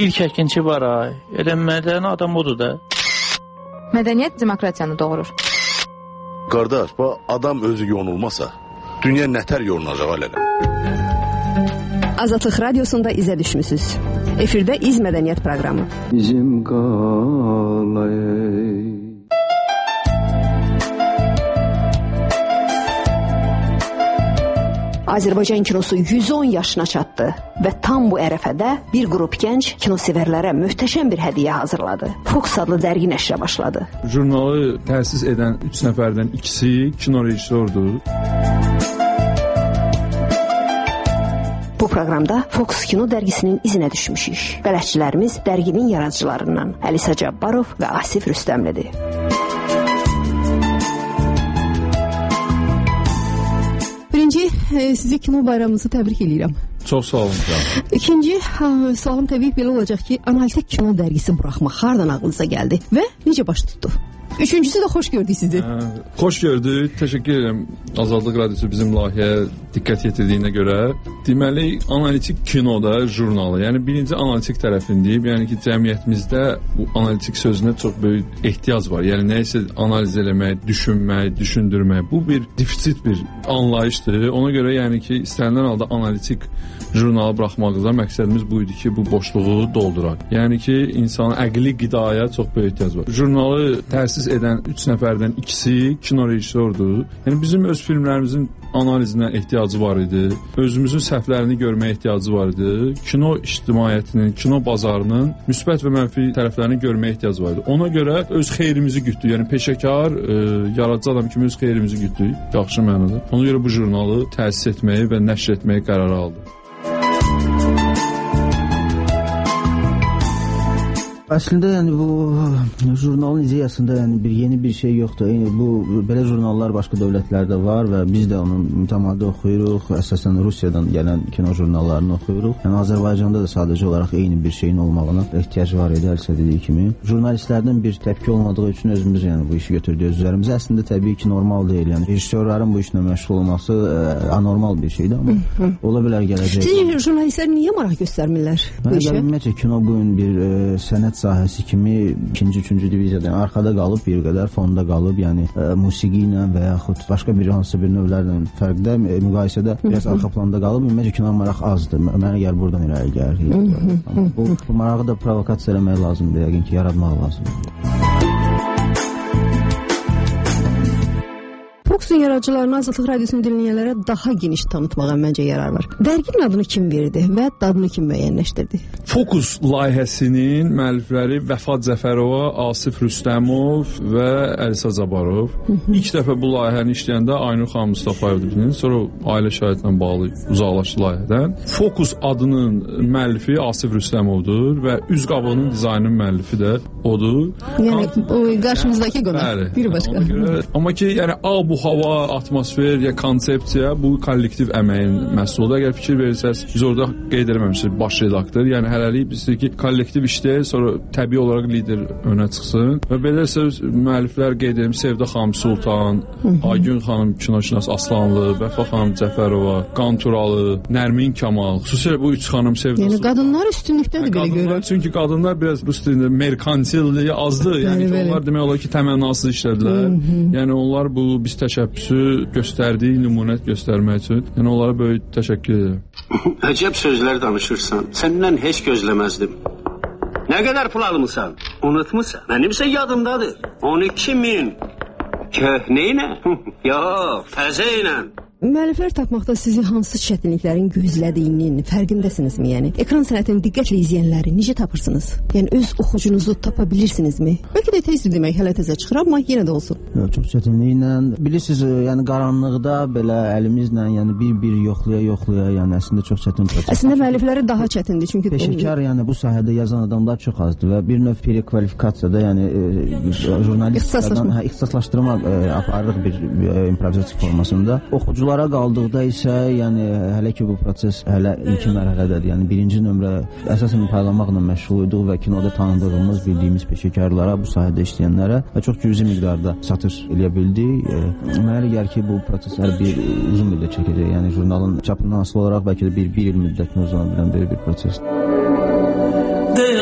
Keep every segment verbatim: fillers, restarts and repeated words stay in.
İlk əkinçi var ay. Elə mədəni adam odur da. Mədəniyyət demokratiyanı doğurur. Qardaş, bu adam özü yonulmasa, dünya nətər yonulacaq alələ? Azadlıq Radiosunda izə düşmüsünüz. Efirdə İz Mədəniyyət proqramı. Bizim qalay. Azərbaycan kinosu yüz on yaşına çatdı və tam bu ərəfədə bir qrup gənc kinosevərlərə möhtəşəm bir hədiyyə hazırladı. Fox adlı dərgi nəşrə başladı. Jurnalı təsis edən üç nəfərdən ikisi kino rejissordur. Bu proqramda Fox Kino dərgisinin izinə düşmüşük. Bələdçilərimiz dərginin yaradıcılarından Əlisa Cabbarov və Asif Rüstəmlidir. Birinci, sizi kino bayramınızı təbrik edirəm. Çox sağ olun. İkinci, sualım təbii belə olacaq ki, analitik kino dərgisi buraxmaq hardan ağlınıza gəldi və necə baş tutdu? Üçüncüsü də xoş gördük sizi. Hə, xoş gördük. Təşəkkür edirəm Azadlıq Radiosu bizim layihəyə diqqət yetirdiyinə görə. Deməli, analitik kinoda jurnalı, yəni birinci analitik tərəfini deyib, yəni ki, cəmiyyətimizdə bu analitik sözünə çox böyük ehtiyac var. Yəni nəyisə analiz eləmək, düşünmək, düşündürmək. Bu bir defisit bir anlayışdır. Ona görə yəni ki, istənilən halda analitik jurnalı buraxmaqda məqsədimiz bu idi ki, bu boşluğu dolduraq. Yəni ki, insanın əqli qidaya çox böyük ehtiyac var. Jurnalı təsis edən üç nəfərdən ikisi kino rejissordur. Yəni bizim öz filmlərimizin analizinə ehtiyacı var idi. Özümüzün səhvlərini görməyə ehtiyacı var idi. Kino ictimaiyyətinin, kino bazarının müsbət və mənfi tərəflərini görməyə ehtiyacı var idi. Ona görə öz xeyrimizi gütdük. Yəni peşəkar, e, yaradıcı adam kimi öz xeyrimizi gütdük. Yaxşı mənada. Ona görə bu jurnalı təsis etməyi və nəşr etməyi qərara aldıq. Əslində yəni bu jurnalın ideyasında yəni bir yeni bir şey yoxdur. Yəni bu belə jurnallar başqa dövlətlərdə var və biz də onu mütəmadi oxuyuruq. Əsasən Rusiyadan gələn kino jurnallarını oxuyuruq. Yəni Azərbaycanda da sadəcə olaraq eyni bir şeyin olmağına ehtiyac var idi, Əlsə dediyi kimi. Jurnalistlərdən bir təpki olmadığı üçün özümüz yəni bu işi götürdük üzərimizə. Əslində təbii ki, normal deyil. Yəni rejissorların bu işlə məşğul olması ə, anormal bir şeydir, amma hı -hı. ola bilər gələcək. Siz jurnalistlər niyə maraq göstərmirlər bu işə? Ümumiyyətlə kino bu gün bir ə, sənət sahəsi kimi ikinci, üçüncü diviziyadan arxada qalıb, bir qədər fonda qalıb, yəni ə, musiqi ilə və yaxud başqa bir hansı bir növlərlə fərqdə ə, müqayisədə biraz arxa planda qalıb. Ümumiyyətlə kino maraq azdır. Mənə gəlir buradan irəli gəlir. Bu, bu marağı da provokasiya eləmək lazımdır, yəqin ki, yaratmaq lazımdır. Fox'un yaradıcılarını Azadlıq Radiosunu dinləyənlərə daha geniş tanıtmağa məncə yarar var. Dərginin adını kim verdi və dadını kim müəyyənləşdirdi? Fokus layihəsinin müəllifləri Vəfat Zəfərova, Asif Rüstəmov və Əlisa Cabbarov. İlk dəfə bu layihəni işləyəndə Aynur xanım Mustafayevdir. Sonra ailə şahidlə bağlı uzaqlaşdı layihədən. Fokus adının müəllifi Asif Rüstəmovdur və üz qabığının dizaynının müəllifi də odur. Yəni o qarşımızdakı qonaq. Bir başqa. Görə, amma ki, yəni A bu hava, atmosfer ya konsepsiya bu kollektiv əməyin məhsuludur. Əgər fikir verirsəz, biz orada qeyd eləməmişik baş redaktor. Yəni hələlik bizdir ki, kollektiv işləyək, sonra təbii olaraq lider önə çıxsın. Və belə söz müəlliflər qeyd edim, Sevda xanım Sultan, Aygün xanım kinoşünas Aslanlı, Vəfa xanım Cəfərova, Qanturalı, Nərmin Kamal. Xüsusilə bu üç xanım Sevda. Yəni qadınlar üstünlükdədir belə görürəm. Çünki qadınlar biraz bu stildə merkantilliyi azdır. Yəni ki, onlar demək olar ki, təmənnasız işlədilər. Yəni onlar bu biz təşəbbüsü göstərdiyi nümunət göstərmək üçün. Yəni onlara böyük təşəkkür edirəm. Əcəb sözlər danışırsan. Səndən heç gözləməzdim. Nə qədər pul almısan? Unutmusan? Mənimsə yadımdadır. on iki min. Köhnə ilə? Yox, təzə ilə. Müəlliflər tapmaqda sizi hansı çətinliklərin gözlədiyinin fərqindəsinizmi? Yəni ekran sənətini diqqətlə izləyənləri necə tapırsınız? Yəni öz oxucunuzu tapa bilirsinizmi? Bəlkə də tezdir demək, hələ təzə çıxır, amma yenə də olsun. Yox, çox çətinliklə. Bilirsiniz, yəni qaranlıqda belə əlimizlə, yəni bir-bir yoxlaya yoxlaya, yəni əslində çox çətin proses. Əslində müəllifləri daha çətindir, çünki peşəkar, yəni bu sahədə yazan adamlar çox azdır və bir növ prekvalifikasiyada, yəni e, jurnalistlərdən hə, ixtisaslaşdırma e, aparırıq bir e, improvizasiya formasında. Oxucular Onlara qaldıqda isə, yəni hələ ki bu proses hələ ilkin mərhələdədir. Yəni birinci nömrə əsasən paylamaqla məşğul idik və kinoda tanıdığımız, bildiyimiz peşəkarlara, bu sahədə işləyənlərə və çox cüzi miqdarda satış eləyə bildik. E, Mənə gəlir ki, bu proseslər bir uzun müddət çəkəcək. Yəni jurnalın çapından asılı olaraq bəlkə də bir, bir il müddətini uzana bilən bir, bir prosesdir.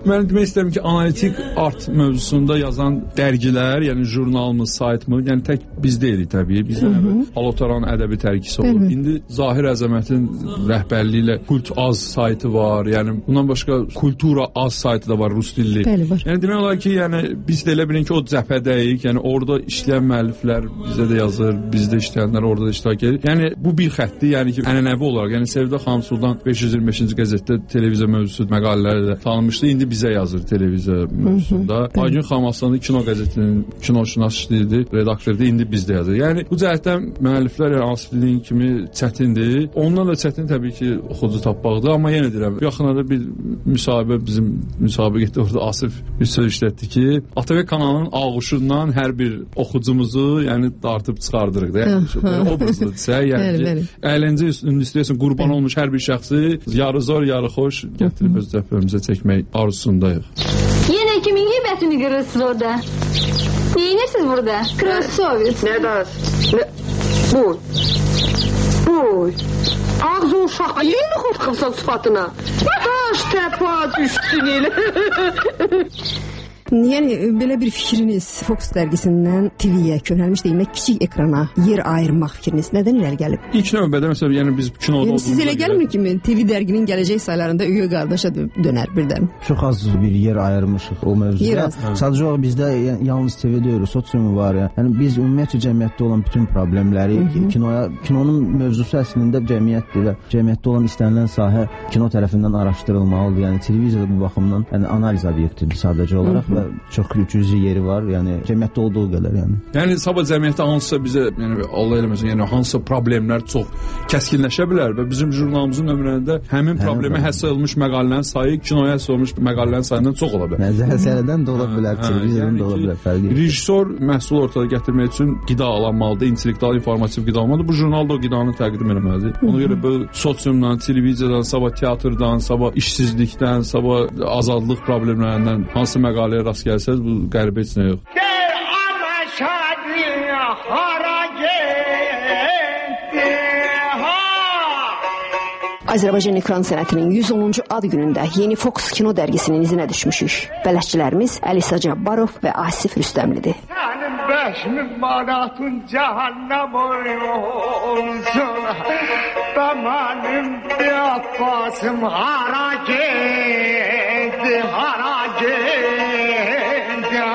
Mən demək istəyirəm ki, analitik art mövzusunda yazan dərgilər, yəni jurnalmı, saytmı, yəni tək biz deyilik təbii. Bizdə Alotaran ədəbi tərkisi olur. İndi Zahir Əzəmətin rəhbərliyi ilə Kult Az saytı var. Yəni bundan başqa Kultura Az saytı da var, rus dilli. Bəli, var. Yəni demək olar ki, yəni biz də elə bilin ki, o cəbhədəyik. Yəni orada işləyən müəlliflər bizə də yazır, bizdə işləyənlər orada da iştirak edir. Yəni bu bir xəttdir, yəni ki, ənənəvi olaraq, yəni Sevda xanım Sultan beş yüz iyirmi beşinci qəzetdə televiziya mövzusu məqalələri də tanınmışdı. İndi bizə yazır televiziya mövzusunda. Aygün xanım Aslanlı kino qəzetinin kinoşünas işləyirdi, redaktordu, indi bizdə yazır. Yəni bu cəhətdən müəlliflər yəni Asif dediyin kimi çətindir. Ondan da çətin təbii ki, oxucu tapmaqdır, amma yenə deyirəm, yaxınlarda bir müsahibə bizim müsabiqədə orada Asif bir söz işlətdi ki, A T V kanalının ağuşundan hər bir oxucumuzu yəni dartıb çıxardırıq da. Yəni belə obrazlıdırsa, yəni əyləncə indüstriyasının qurban olmuş hər bir şəxsi yarı zor, yarı xoş gətirib öz cəbhəmizə çəkmək arzusundayıq. Yine kimin heybetini görürsünüz orada? Neyinirsiniz burada? Krasovец. Ne dersin? Ne? Buy. Buy. Ağzı uşaq. Yeni korkaksan sıfatına. Taş tepa düştün elə. Yəni belə bir fikriniz Fox dərgisindən T V-yə köhnəlmiş demək, kiçik ekrana yer ayırmaq fikriniz nədən irəli gəlib? İlk növbədə məsələn, yəni biz kinoda yəni, siz elə gəlmir ki, T V dərginin gələcək saylarında üyə qardaşa dönər birdən. Çox az bir yer ayırmışıq o mövzuda. Sadəcə olaraq bizdə yalnız T V deyirik, sosiumu var ya. Yəni biz ümumiyyətlə cəmiyyətdə olan bütün problemləri kinoya, kinonun mövzusu əslində cəmiyyətdir və cəmiyyətdə olan istənilən sahə kino tərəfindən araşdırılmalıdır. Yəni televiziyada bu baxımdan yəni analiz obyektidir sadəcə olaraq. Çox cüzi yeri var, yəni cəmiyyətdə olduğu qədər, yəni. Yəni sabah cəmiyyətdə hansısa bizə, yəni Allah eləməsin, yəni hansısa problemlər çox kəskinləşə bilər və bizim jurnalımızın nömrələrində həmin problemə həsr olunmuş məqalələrin sayı kinoya həsr olunmuş məqalələrin sayından çox ola bilər. Nəzərdən də ola bilər, televiziyadan da ola bilər, fərqi. Rejissor məhsul ortada gətirmək üçün qida alınmalıdır, intellektual, informativ qida alınmalıdır. Bu jurnal da o qidanı təqdim etməlidir. Ona görə bu sosiumdan, televiziyadan, sabah teatrdan, sabah işsizlikdən, sabah azadlıq problemlərindən hansı məqaləyə rast gəlsəz, bu qəribə heç nə yox. Azərbaycan ekran sənətinin yüz onuncu ad günündə Yeni Fox kino dərgisinin izinə düşmüşük. Bələdçilərimiz Əlisa Cabbarov və Asif Rüstəmlidir. Sənin beş min manatın cəhənnəm olsun, bəmənim bir abbasım hara geldi, hara geldi.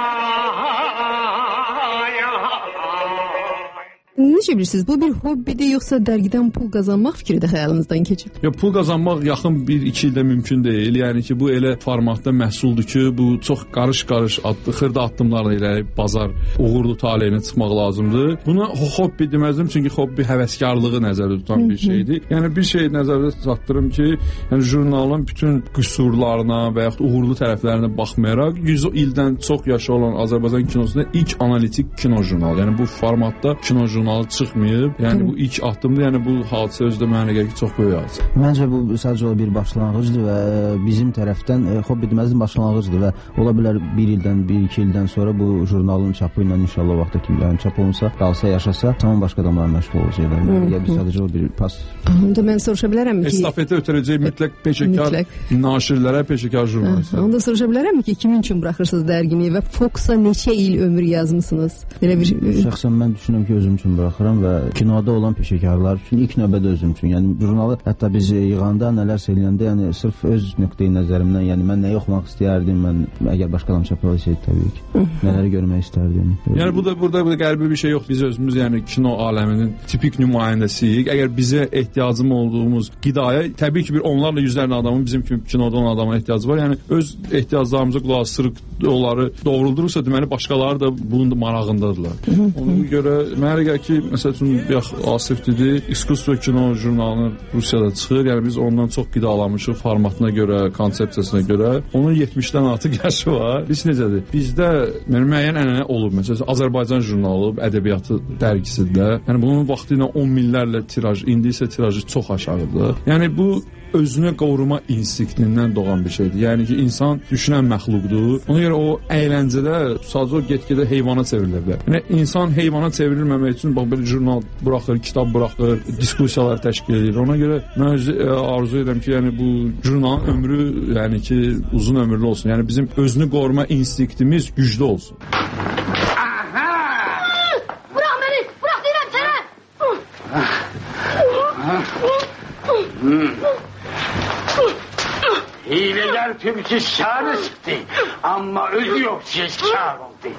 Necə bilirsiniz, bu bir hobbidir, yoxsa dərgidən pul qazanmaq fikri də xəyalınızdan keçib? Ya pul qazanmaq yaxın bir iki ildə mümkün deyil. Yəni ki, bu elə formatda məhsuldur ki, bu çox qarış-qarış, adlı, xırda addımlarla irəli bazar uğurlu taleyinə çıxmaq lazımdır. Buna hobbi deməzdim, çünki hobbi həvəskarlığı nəzərdə tutan bir şeydir. Yəni bir şey nəzərdə tutdırım ki, yəni jurnalın bütün qüsurlarına və yaxud uğurlu tərəflərinə baxmayaraq yüz ildən çox yaşı olan Azərbaycan kinosunda ilk analitik kino jurnalı. Yəni bu formatda kino jurnalı çıxmayıb. Yəni bu ilk addımdır. Yəni bu hadisə özdə mənə gəlir ki, çox böyük hadisə. Məncə bu sadəcə bir başlanğıcdır və bizim tərəfdən e, hobbi deməzdim başlanğıcdır və ola bilər bir ildən, bir iki ildən sonra bu jurnalın çapı ilə inşallah vaxtda ki, yəni çap olunsa, qalsa, yaşasa, tamam başqa adamlar məşğul olacaqlar. Yəni, ya biz sadəcə o bir pas. Onda mən soruşa bilərəm ki, estafetə ötürəcək mütləq peşəkar naşirlərə, peşəkar jurnalistlərə. Onda soruşa bilərəm ki, kimin üçün buraxırsınız dərgini və Foxa neçə il ömür yazmısınız? Belə bir şəxsən mən düşünürəm ki, özüm üçün buraxıram və kinoda olan peşəkarlar üçün ilk növbədə özüm üçün. Yəni jurnalı hətta biz yığanda, nələr söyləyəndə, yəni sırf öz nöqteyi nəzərimdən, yəni mən nəyi oxumaq istəyərdim, mən əgər başqa adam çapalaysaydı təbii ki, nələri görmək istərdim. Yəni bu da burada bir qəribə bir şey yox. Biz özümüz yəni kino aləminin tipik nümayəndəsiyik. Əgər bizə ehtiyacım olduğumuz qidaya, təbii ki, bir onlarla yüzlərlə adamın bizim kimi kinoda olan adama ehtiyacı var. Yəni öz ehtiyaclarımıza qulaq asırıq, onları doğruldurursa, deməli başqaları da bunun da marağındadırlar. Ona görə mənə gəlir ki, məsəl üçün yax Asif dedi, İskustvo kino jurnalının Rusiyada çıxır. Yəni biz ondan çox qidalamışıq formatına görə, konsepsiyasına görə. Onun yetmişdən artıq yaşı var. Biz necədir? Bizdə yəni, müəyyən ənənə olub. Məsələn, Azərbaycan jurnalı, ədəbiyyatı dərgisində. Yəni bunun vaxtı ilə on minlərlə tiraj, indi isə tirajı çox aşağıdır. Yəni bu özünü qoruma instinktindən doğan bir şeydir. Yəni ki, insan düşünən məxluqdur. Ona görə o əyləncədə sadəcə o get-gedə heyvana çevrilə bilər. Yəni insan heyvana çevrilməmək üçün bax belə jurnal buraxır, kitab buraxır, diskussiyalar təşkil edir. Ona görə mən öz arzu edirəm ki, yəni bu jurnalın ömrü, yəni ki, uzun ömürlü olsun. Yəni bizim özünü qoruma instinktimiz güclü olsun. Bırak beni, bırak deyirəm sənə. Hileler tümkü şarı çıktı ama özü yok siz kar oldu.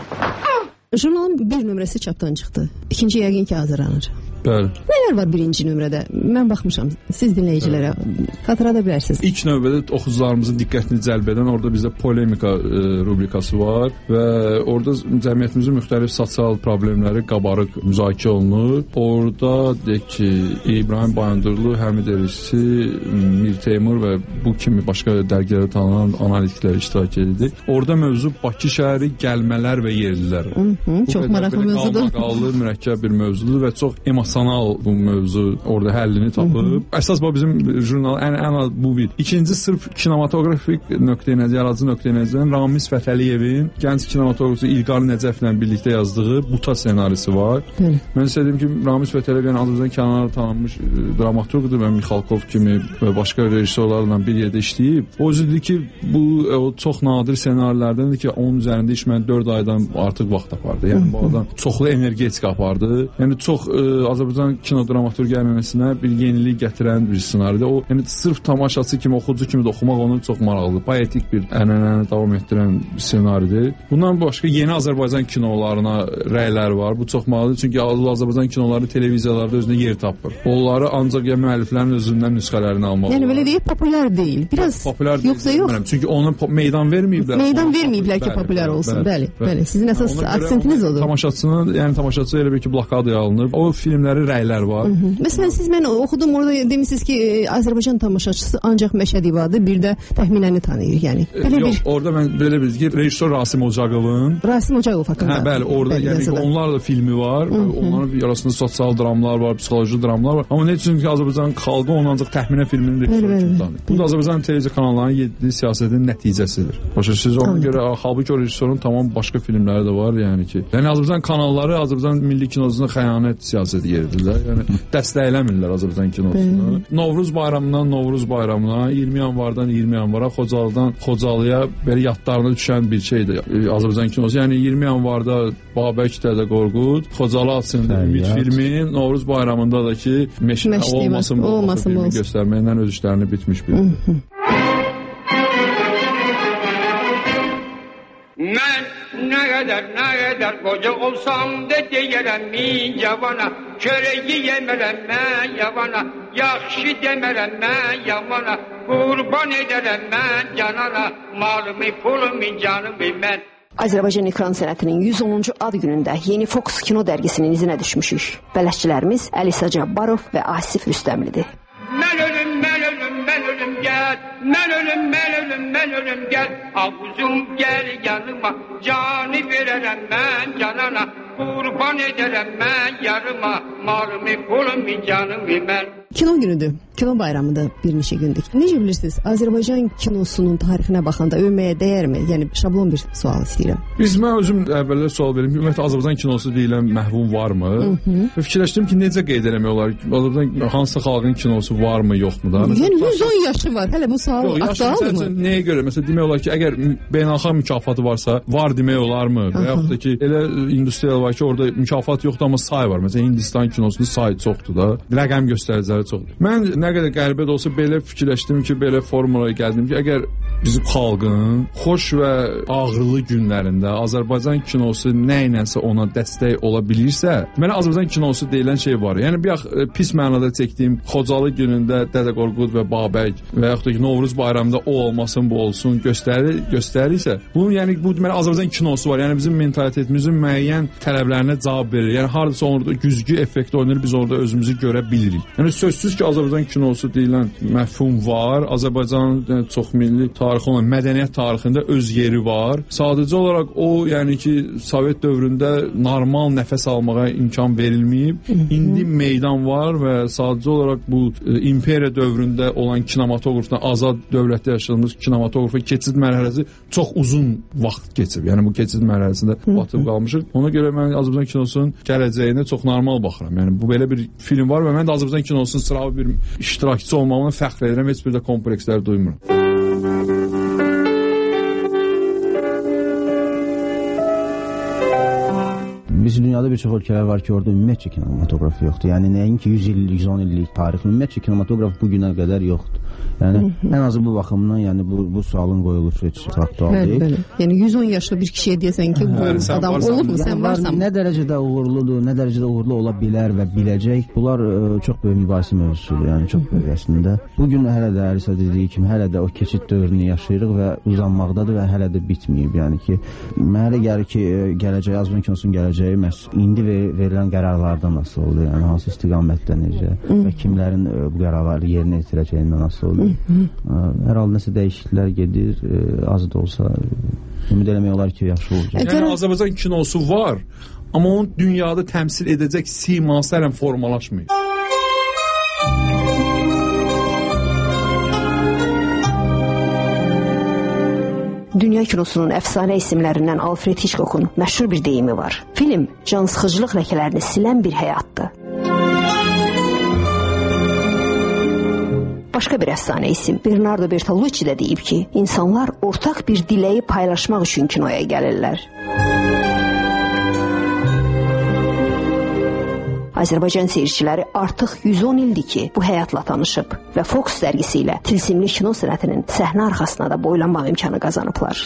Jurnalın bir nömrəsi çapdan çıxdı. İkinci yəqin ki hazırlanır. Bəli. Nələr var birinci nömrədə? Mən baxmışam. Siz dinləyicilərə xatırlada bilərsiniz. İlk növbədə oxucularımızın diqqətini cəlb edən orada bizdə polemika e, rubrikası var və orada cəmiyyətimizin müxtəlif sosial problemləri qabarıq müzakirə olunur. Orada deyək ki, İbrahim Bayandırlı, Həmid Elisi, Mir Teymur və bu kimi başqa dərgilərdə tanınan analitiklər iştirak edirdi. Orada mövzu Bakı şəhəri gəlmələr və yerlilər. Hı -hı, çox maraqlı mövzudur. Qalmaqallı, mürəkkəb bir mövzudur və çox emosional bu mövzu orada həllini tapıb. Hı -hı. Əsas bu bizim jurnal ən ən az bu bir. İkinci sırf kinematografik nöqteyi-nəzər, yaradıcı nöqteyi-nəzərdən Ramiz Fətəliyevin gənc kinematografçu İlqar Nəcəflə birlikdə yazdığı Buta ssenarisi var. Hı. Mən istədim ki, Ramiz Fətəliyev yəni Azərbaycan kənarında tanınmış dramaturqdur və Mixalkov kimi və başqa rejissorlarla bir yerdə işləyib. O üzüdür ki, bu o çox nadir ssenarilərdəndir ki, onun üzərində iş mən dörd aydan artıq vaxt apardı. Yəni bu adam çoxlu energetik apardı. Yəni çox e, Azərbaycan kinodramaturq ənənəsinə bir yenilik gətirən bir ssenaridir. O, yəni sırf tamaşaçı kimi, oxucu kimi də oxumaq onun çox maraqlıdır. Poetik bir ənənəni davam etdirən bir ssenaridir. Bundan başqa yeni Azərbaycan kinolarına rəylər var. Bu çox maraqlıdır. Çünki Azərbaycan kinoları televiziyalarda özünə yer tapır. Onları ancaq ya müəlliflərin özündən nüsxələrini almaq. Yəni belə deyək, populyar deyil. Biraz populyar yoxsa yox. Bilmirəm. Çünki onu meydan verməyiblər. Meydan verməyiblər ki, populyar olsun. Bəli, bəli. Sizin əsas aksentiniz odur. Tamaşaçının, yəni tamaşaçı elə bir ki, blokadaya alınır. O filmləri rəylər var. Hı -hı. Məsələn, siz mən oxudum orada demisiniz ki, Azərbaycan tamaşaçısı ancaq Məşəd İbadı, bir də təxminəni tanıyır, yəni. Belə Yox, bir... orada mən belə bir ki, rejissor Rasim Ocaqovun. Rasim Ocaqov haqqında. Hə, bəli, orada bəli, yəni yazılan. Onlarla da filmi var. Hı -hı. Onların arasında sosial dramlar var, psixoloji dramlar var. Amma nə üçün ki, Azərbaycan xalqı onu ancaq təxminə filminin rejissoru kimi tanıyır. Bu da Azərbaycan televiziya kanallarının yediyi siyasətin nəticəsidir. Başa siz ona görə halbuki o rejissorun tamam başqa filmləri də var, yəni ki. Yəni Azərbaycan kanalları Azərbaycan milli kinosuna xəyanət siyasəti yeridirlər. Yəni dəstəkləmirlər Azərbaycan kinosunu. Novruz bayramından Novruz bayramına, iyirmi yanvardan iyirmi yanvara, Xocalıdan Xocalıya belə yadlarına düşən bir şeydir Azərbaycan kinosu. Yəni iyirmi yanvarda Babək Dədə Qorqud, Xocalı Açında Ümid filmi, Novruz bayramında da ki Meşə olmasın bu olmasın filmi göstərməklə öz işlərini bitmiş bir. Mən nə qədər, nə qədər qoca olsam da deyərəm min yavana, çörəyi yemərəm mən yavana, yaxşı demərəm mən yavana, qurban edərəm mən canana, malımı, pulumu, canımı mən. Azərbaycan ekran sənətinin yüz onuncu ad günündə yeni Fox Kino dərgisinin izinə düşmüşük. Bələdçilərimiz Əlisa Cabbarov və Asif Rüstəmlidir. Mən ölüm, mən ölüm, mən ölüm gəl, mən ölüm, mən ölüm, mən ölüm gəl, avuzum gəl yanıma, canı verərəm mən canana, qurban edərəm mən yarıma, malımı, pulumu, canımı mən. Kino günüdür, kino bayramıdır bir neçə gündür. Necə bilirsiniz, Azərbaycan kinosunun tarixinə baxanda övməyə dəyərmi? Yəni şablon bir sual istəyirəm. Biz mən özüm əvvəllər sual verim ki, ümumiyyətlə Azərbaycan kinosu deyilən məhvum varmı? Və fikirləşdim ki, necə qeyd eləmək olar? Azərbaycan hansı xalqın kinosu varmı, yoxmu da? Yəni yüz on yaşı var. Hələ bu sual aktualdır mı? Nəyə görə? Məsələn, demək olar ki, əgər beynəlxalq mükafatı varsa, var demək olarmı? Və yaxud da ki, elə industriya var ki, orada mükafat yoxdur, amma say var. Məsələn, Hindistan kinosunda say çoxdur da. Rəqəm göstəriciləri çoxdur. Mən nə qədər qəribə də olsa belə fikirləşdim ki, belə formulaya gəldim ki, əgər bizim xalqın xoş və ağrılı günlərində Azərbaycan kinosu nə ilənsə ona dəstək ola bilirsə, mənə Azərbaycan kinosu deyilən şey var. Yəni bir pis mənada çəkdiyim Xocalı günündə Dədə Qorqud və Babək və yaxud da ki, Novruz bayramında o olmasın, bu olsun göstərir, göstərirsə, bunun yəni bu deməli Azərbaycan kinosu var. Yəni bizim mentalitetimizin müəyyən tələblərinə cavab verir. Yəni hardasa orada güzgü effekti oynayır, biz orada özümüzü görə bilirik. Yəni sözsüz ki, Azərbaycan kinosu deyilən məfhum var. Azərbaycanın yəni, çox milli tarixi olan mədəniyyət tarixində öz yeri var. Sadəcə olaraq o, yəni ki, Sovet dövründə normal nəfəs almağa imkan verilməyib. İndi meydan var və sadəcə olaraq bu e, imperiya dövründə olan kinematoqrafda, azad dövlətdə yaşadığımız kinematoqrafa keçid mərhələsi çox uzun vaxt keçib. Yəni bu keçid mərhələsində batıb qalmışıq. Ona görə mən Azərbaycan kinosunun gələcəyinə çox normal baxıram. Yəni bu belə bir film var və mən də Azərbaycan kinosunun sıravi bir iştirakçı olmağına fəxr edirəm. Heç bir də komplekslər duymuram. Biz dünyada bir çox ölkələr var ki, orada ümumiyyətcə kinematoqraf yoxdur. Yəni nəinki yüz illik, yüz on illik tarix, ümumiyyətcə kinematoqraf bu günə qədər yoxdur. Yəni ən azı bu baxımdan, yəni bu bu sualın qoyuluşu heç aktual deyil. Bəli, bəli. Yəni yüz on yaşlı bir kişiyə deyəsən ki, bu Bəli, adam olubmu, sən varsan? Nə dərəcədə uğurludur, nə dərəcədə uğurlu ola bilər və biləcək. Bunlar ə, çox böyük mübahisə mövzusudur. Yəni çox böyük əslində. Bu gün hələ də Əlisa dediyi kimi hələ də o keçid dövrünü yaşayırıq və uzanmaqdadır və hələ də bitməyib. Yəni ki, mənə elə gəlir ki, gələcək Azərbaycan kinosunun gələcəyi məhz indi verilən qərarlardan asılı olur. Yəni hansı istiqamətdə necə və kimlərin ə, bu qərarları yerinə yetirəcəyindən asılı olur. Hər halda nəsə dəyişikliklər gedir, az da olsa ümid eləmək olar ki, yaxşı olacaq. Yəni Azərbaycan kinosu var, amma onun dünyada təmsil edəcək siması hələ formalaşmıyor. Dünya kinosunun əfsanə isimlərindən Alfred Hitchcock'un məşhur bir deyimi var. Film cansıxıcılıq ləkələrini silən bir həyatdır. Başqa bir əfsanə isim Bernardo Bertolucci də deyib ki, insanlar ortaq bir diləyi paylaşmaq üçün kinoya gəlirlər. Azərbaycan seyirciləri artıq yüz on ildir ki, bu həyatla tanışıb və Fox dərgisi ilə tilsimli kino sənətinin səhnə arxasına da boylanmaq imkanı qazanıblar.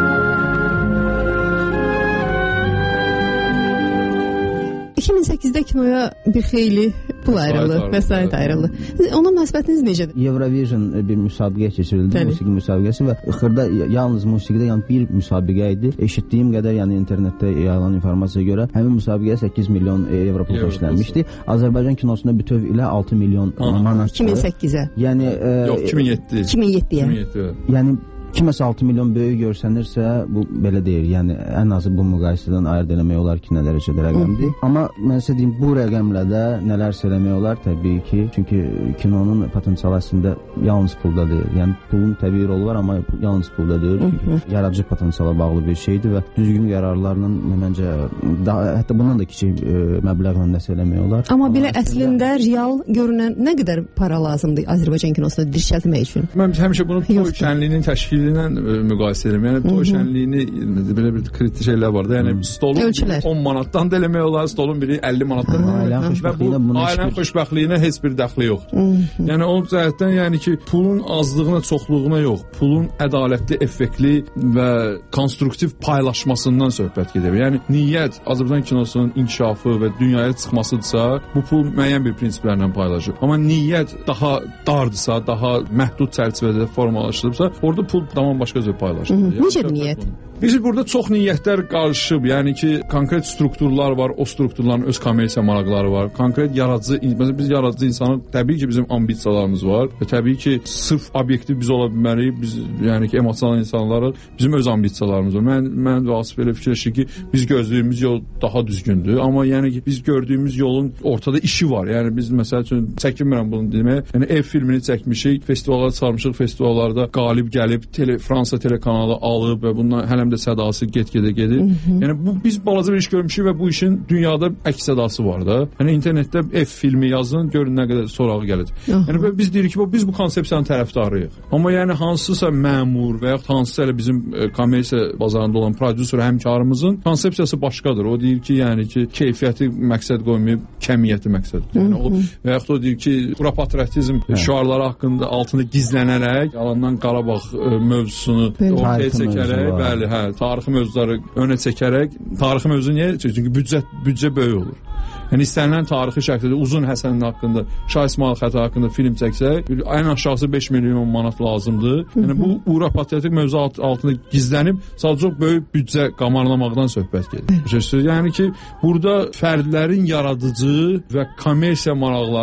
iki min səkkizdə kinoya bir xeyli pul ayrıldı, vəsait ayrıldı. Ona münasibətiniz necədir? Eurovision bir müsabiqə keçirildi, Təbii. musiqi müsabiqəsi və xırda yalnız musiqidə yəni bir müsabiqə idi. Eşitdiyim qədər, yəni internetdə yayılan informasiyaya görə həmin müsabiqəyə səkkiz milyon evro pul xərclənmişdi. Azərbaycan kinosunda bütöv ilə altı milyon manat. iki min səkkizə. Yəni e, Yox, iki min yeddi. iki min yeddiyə. Yəni kiməsə altı milyon böyük görsənirsə, bu belə deyil. Yəni ən azı bu müqayisədən ayırd eləmək olar ki, nə dərəcədə rəqəmdir. Amma mən sizə deyim, bu rəqəmlə də nələrsə eləmək olar təbii ki. Çünki kinonun potensialı əslində yalnız pulda deyil. Yəni pulun təbii rolu var, amma yalnız pulda deyil. Çünki yaradıcı potensiala bağlı bir şeydir və düzgün qərarlarla məncə daha, hətta bundan da kiçik e, məbləğlə nəsə eləmək olar. Amma belə əslində real görünən nə qədər para lazımdır Azərbaycan kinosunda dirçəltmək üçün? Mən həmişə bunu toy şənliyinin təşkili ilə müqayisə edirəm. Yəni toy şənliyini belə bir kritik şeylər var da. Yəni stolun Ölçülər. on manatdan da eləmək olar, stolun biri əlli manatdan da eləmək olar. Və bu ailənin xoşbəxtliyinə heç bir dəxli yoxdur. Yəni o cəhətdən yəni ki, pulun azlığına, çoxluğuna yox, pulun ədalətli, effektli və konstruktiv paylaşmasından söhbət gedir. Yəni niyyət Azərbaycan kinosunun inkişafı və dünyaya çıxmasıdırsa, bu pul müəyyən bir prinsiplərlə paylaşır. Amma niyyət daha dardırsa, daha məhdud çərçivədə formalaşdırıbsa, orada pul tamam başqa cür paylaşılır. Yəni, necə niyyət? Biz burada çox niyyətlər qarışıb, yəni ki, konkret strukturlar var, o strukturların öz kommersiya maraqları var, konkret yaradıcı, məsələn biz yaradıcı insanı, təbii ki bizim ambisiyalarımız var və təbii ki sırf obyektiv biz ola bilməliyik, biz yəni ki emosional insanlar bizim öz ambisiyalarımız var. Mən mən və Asif elə fikirləşir ki, biz gözlədiyimiz yol daha düzgündür, amma yəni ki biz gördüyümüz yolun ortada işi var. Yəni biz məsəl üçün çəkinmirəm bunu deməyə. Yəni ev filmini çəkmişik, festivallara çıxarmışıq, festivallarda qalib gəlib, tele, Fransa telekanalı alıb və bundan hələ də sədası get-gedə gedir. Hı -hı. Yəni bu biz balaca bir iş görmüşük və bu işin dünyada əks sədası var da. Yəni internetdə F filmi yazın, görün nə qədər sorağı gəlir. Yəni biz deyirik ki, bu biz bu konsepsiyanın tərəfdarıyıq. Amma yəni hansısa məmur və ya hansısa elə bizim e, kommersiya bazarında olan prodüser həmkarımızın konsepsiyası başqadır. O deyir ki, yəni ki, keyfiyyəti məqsəd qoymayıb, kəmiyyəti məqsəd. Yəni o və ya o deyir ki, patriotizm şüarları haqqında altında gizlənərək yalandan Qarabağ e, mövzusunu ortaya çəkərək, bəli, hə, tarixi mövzuları önə çəkərək, tarixi mövzu niyə? Çünki büdcə büdcə böyük olur. Yəni istənilən tarixi şəkildə Uzun Həsənin haqqında, Şah İsmayıl xəta haqqında film çəksək, ən aşağısı beş milyon manat lazımdır. Yəni bu uğra patriotik mövzu alt, altında gizlənib sadəcə böyük büdcə qamarlamaqdan söhbət gedir. Yəni ki, burada fərdlərin yaradıcı və kommersiya maraqları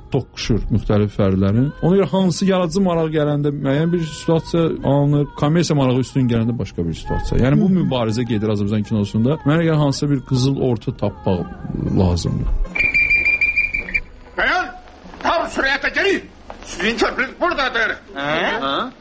toqquşur müxtəlif fərdlərin. Ona görə hansı yaradıcı maraq gələndə müəyyən bir situasiya alınır, kommersiya marağı üstün gələndə başqa bir situasiya. Yəni bu mübarizə gedir Azərbaycan kinosunda. Mənə görə hansısa bir qızıl orta tapmaq lazımdır. Bayan, tam sürəyətə gəlin. Sizin köprünüz buradadır. Ha?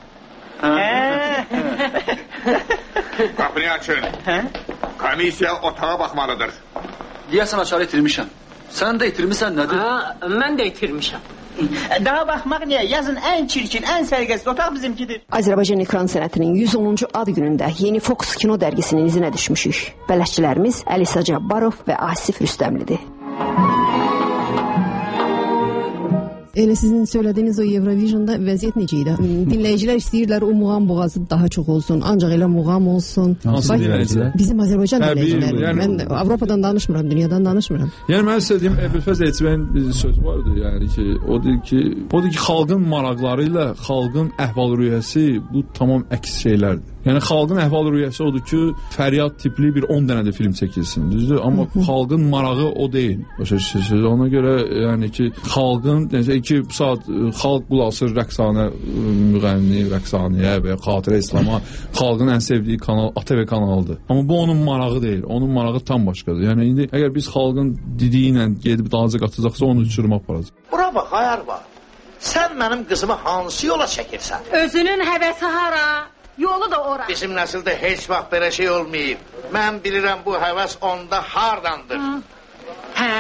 Qapını açın. Komissiya otağa baxmalıdır. Deyəsən açarı itirmişəm. Sən də itirmişsən nədir? Ha, mən də itirmişəm. Daha baxmaq niyə? Yazın ən çirkin, ən sərgəsiz otaq bizimkidir. Azərbaycan ekran sənətinin yüz onuncu ad günündə Yeni Fox Kino dərgisinin izinə düşmüşük. Bələdçilərimiz Əlisa Cabbarov və Asif Rüstəmlidir. Elə sizin söylədiyiniz o Eurovision'da vəziyyət necə idi? Dinləyicilər istəyirlər o muğam boğazı daha çox olsun, ancaq elə muğam olsun. Hansı dinləyicilər? Bizim Azərbaycan dinləyiciləri. Yəni, mən Avropadan danışmıram, dünyadan danışmıram. Yəni mən istədiyim Əbülfəz Elçibəyin bir söz vardı, yəni ki, o deyir ki, o deyir ki, xalqın maraqları ilə xalqın əhval-ruhiyyəsi bu tamam əks şeylərdir. Yəni xalqın əhval-ruhiyyəsi odur ki, fəryad tipli bir on dənə də film çəkilsin, düzdür? Amma xalqın marağı o deyil. Başa düşürsünüz? Ona görə yəni ki, xalqın necə iki saat xalq qulasır rəqsanə müğənni, rəqsanəyə və ya xatirə İslama xalqın ən sevdiyi kanal A T V kanalıdır. Amma bu onun marağı deyil. Onun marağı tam başqadır. Yəni indi əgər biz xalqın dediyi ilə gedib dağıca qatacaqsa onu uçuruma aparacaq. Bura bax, ayar bax. Sən mənim qızımı hansı yola çəkirsən? Özünün həvəsi hara? Yolu da ora. Bizim nəsildə heç vaxt belə şey olmayıb. Mən bilirəm bu həvəs onda hardandır. Hə,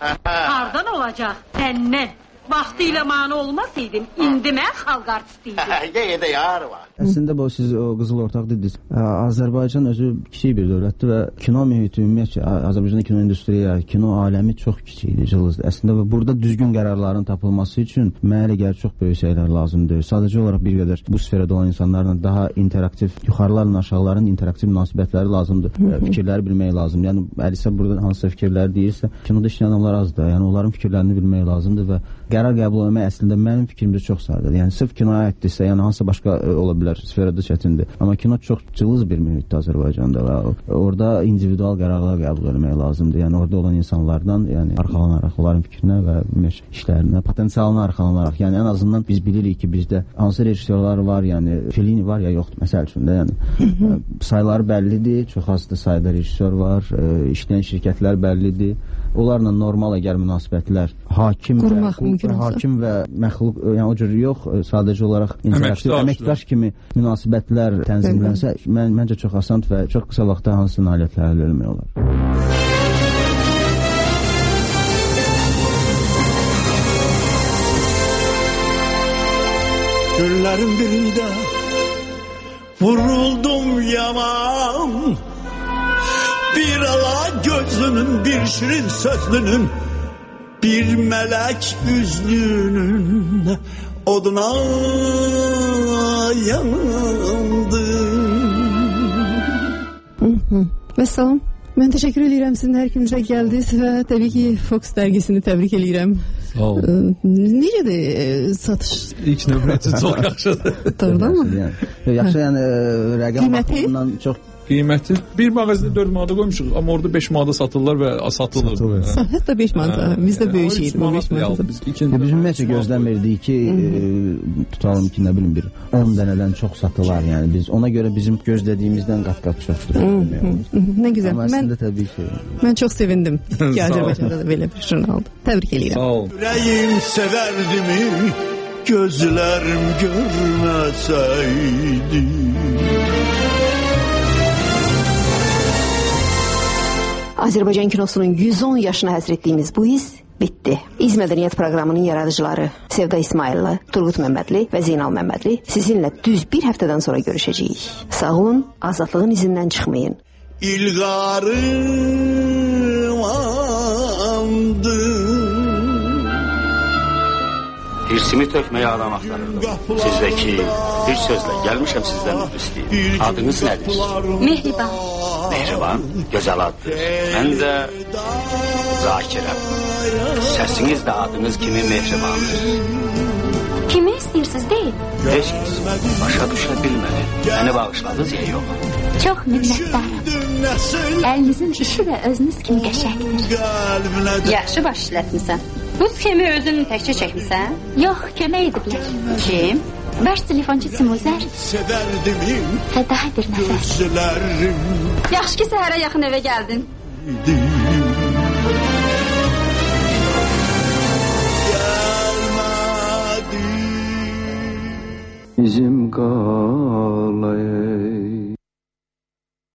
hardan olacaq? Səndən. Vaxtı ilə mane olmasaydım, indi mən xalq artistiydim. Hə, də yar var. Əslində bu siz o qızıl ortaq dediniz. Azərbaycan özü kiçik bir dövlətdir və kino mühiti ümumiyyətcə Azərbaycanda kino industriya, kino aləmi çox kiçikdir, cılızdır. Əslində burada düzgün qərarların tapılması üçün mənə elə gəlir çox böyük şeylər lazımdır. Sadəcə olaraq bir qədər bu sferdə olan insanlarla daha interaktiv, yuxarılarla aşağıların interaktiv münasibətləri lazımdır. Fikirləri bilmək lazımdır. Yəni Əlisa burada hansısa fikirləri deyirsə, kinoda işləyən adamlar azdır. Yəni onların fikirlərini bilmək lazımdır və qərar qəbul etmək əslində mənim fikrimcə çox sadədir. Yəni sırf kinoya aiddirsə, yəni hansısa başqa ə, ola bilər, sferada çətindir. Amma kino çox cılız bir mühitdir Azərbaycanda və orada individual qərarlar qəbul etmək lazımdır. Yəni orada olan insanlardan, yəni arxalanaraq, onların fikrinə və işlərinə, potensialına arxalanaraq, yəni ən azından biz bilirik ki, bizdə hansı rejissorlar var, yəni Fellini var ya yoxdur məsəl üçün də, yəni sayıları bəllidir, çox azdır sayda rejissor var, ə, işləyən şirkətlər bəllidir. Onlarla normal əgər münasibətlər hakim Qurmaq və hakim və məxluq, yəni o cür yox, sadəcə olaraq interaktiv əməkdaş kimi münasibətlər tənzimlənsə, mən məncə çox asan və çox qısa vaxtda hansı nailiyyətlər əldə etmək olar. Günlərin birində vuruldum yaman, bir ala gözünün, bir şirin sözlünün, bir melek üzlünün oduna yandım. Vəssalam. Mən təşəkkür edirəm, sizin hər kimizə gəldiniz və təbii ki Fox dərgisini təbrik edirəm. Sağ ol. Necədir satış? İlk nömrəsi çox yaxşıdır. Doğrudan mı? Yaxşı, yəni rəqəm baxımından çox qiyməti bir mağazada dörd manata qoymuşuq, amma orada beş manata satırlar və satılır. Satılır. Hətta beş manata. Bizdə böyük şeydir. beş manata. Biz ümumiyyətcə gözləmirdik ki, tutalım ki, nə bilim bir on dənədən çox satılar. Yəni biz ona görə bizim gözlədiyimizdən qat-qat çoxdur. Nə gözəl. Amma əslində təbii ki. Mən çox sevindim ki, Azərbaycanda da belə bir jurnaldır. Təbrik edirəm. Sağ ol. Ürəyim sevərdimi, gözlərim görməsəydi. Azərbaycan kinosunun yüz on yaşına həsr etdiyimiz bu iz bitdi. İz Mədəniyyət proqramının yaradıcıları Sevda İsmailli, Turqut Məmmədli və Zeynal Məmmədli sizinlə düz bir həftədən sonra görüşəcəyik. Sağ olun, azadlığın izindən çıxmayın. İlqarım andı. Hirsimi tökməyə adam axtarırdım. Sizdəki bir sözlə gəlmişəm sizdən üzr istəyim. Adınız nədir? Mehriban. Mehriban, gözəl addır. Mən də Zakirəm. Səsiniz də adınız kimi mehribandır. Kimi istəyirsiniz deyil? Heç kəs başa düşə bilmədi. Məni bağışladınız ya yox. Çox minnətdarım. Əlinizin işi də özünüz kimi qəşəngdir. Yaxşı baş işlətmisən. Bu sxemi özün təkcə çəkmisən? Yox, kömək ediblər. Kim? Baş telefonçu Simuzər Severdim və daha bir nəfər. gözlerim. Yaxşı ki, səhərə yaxın evə gəldin. İzim qalay